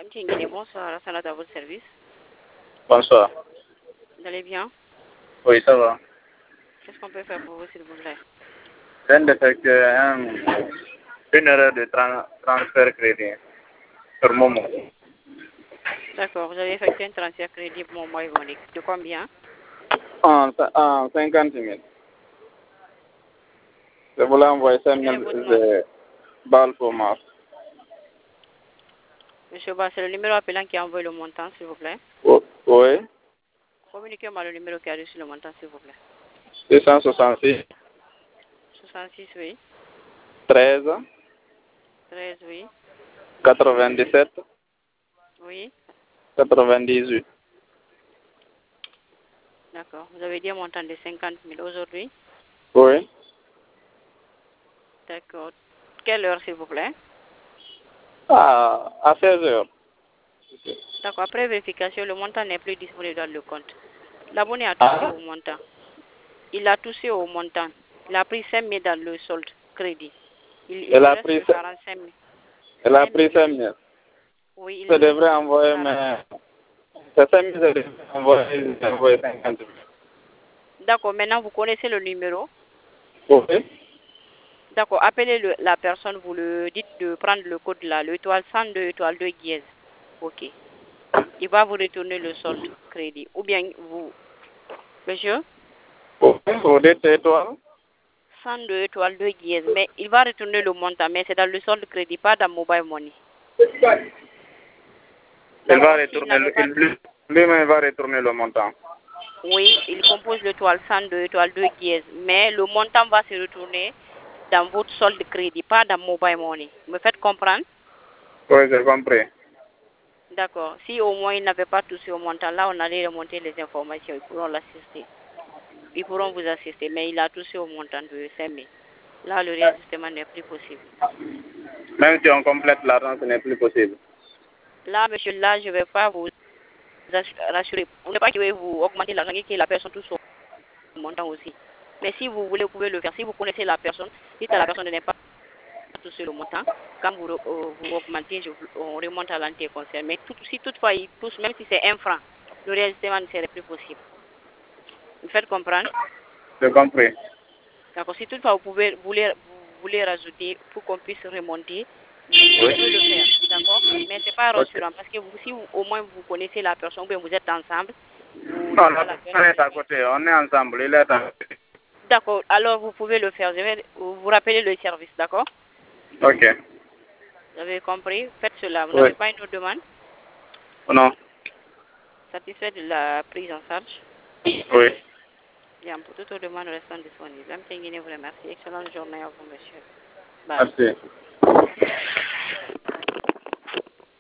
Mme bonsoir, Alassane à votre service. Bonsoir. Vous allez bien? Oui, ça va. Qu'est-ce qu'on peut faire pour vous, s'il vous plaît? Je viens d'effectuer une erreur de transfert crédit sur Momo. D'accord, vous avez effectué un transfert crédit pour mon mois ironique. De combien? En 50 000. Je voulais envoyer 5 Quel est 000 votre nom? de balles pour mars. Monsieur Ba, c'est le numéro appelant qui a envoyé le montant, s'il vous plaît. Oui. Communiquez-moi le numéro qui a reçu le montant, s'il vous plaît. 666 66, oui. 13 13, oui. 97 Oui. 98. D'accord. Vous avez dit un montant de 50 000 aujourd'hui? Oui. D'accord. Quelle heure, s'il vous plaît? À 16 heures. D'accord. Après vérification, le montant n'est plus disponible dans le compte. L'abonné a touché au montant. Il a touché au montant. Il a pris 5 000 dans le solde crédit. Il Elle lui a reste pris, 45 000. elle a 5 pris 000. 5 000. Oui, il Je lui reste devrais envoyer, 40. mais c'est 5 000 je devrais envoyer 50 000. D'accord. Maintenant, vous connaissez le numéro. Oui. D'accord. Appelez la personne. Vous le dites de prendre le code là. L'étoile 102, étoile 2 dièse. OK. Il va vous retourner le solde crédit. Ou bien vous... Monsieur? Vous dites étoile? 102 étoile 2 dièse. Mais il va retourner le montant. Mais c'est dans le solde crédit, pas dans mobile money. Il va D'accord. S'il retourner, n'avait pas... lui-même va retourner le montant. Oui, il compose l'étoile 102, étoile 2 dièse. Mais le montant va se retourner dans votre solde crédit, pas dans mobile money. Me faites comprendre? Oui, j'ai compris. D'accord. Si au moins il n'avait pas touché au montant, là, on allait remonter les informations. Ils pourront l'assister. Ils pourront vous assister. Mais il a touché au montant de 5 000. Là, le réajustement n'est plus possible. Même si on complète l'argent, ce n'est plus possible. Là, monsieur, là, je ne vais pas vous rassurer. On ne pas que vous augmenter l'argent et que la personne touche au montant aussi. Mais si vous voulez, vous pouvez le faire. Si vous connaissez la personne, dites à la personne de ne pas toucher le montant. Quand vous augmentez, on remonte à l'entier concert. Mais si toutefois il touche, même si c'est 1 franc, le réajustement ne serait plus possible. Vous faites comprendre? J'ai compris. D'accord. Si toutefois vous voulez rajouter pour qu'on puisse remonter, vous pouvez le faire. D'accord? Mais c'est pas Ok. rassurant parce que si au moins vous connaissez la personne, bien vous êtes ensemble, vous Non, dites à la la personne est personne. à côté. On est ensemble. Il est à côté. D'accord. Alors vous pouvez le faire. Je vais vous rappeler le service. D'accord? Ok. Vous avez compris? Faites cela. Vous Oui. n'avez pas une autre demande? Non. Satisfait de la prise en charge? Oui. Bien, pour toute autre demande, restons disponibles. Vous remercie. Excellente journée à vous, monsieur. Bye. Merci.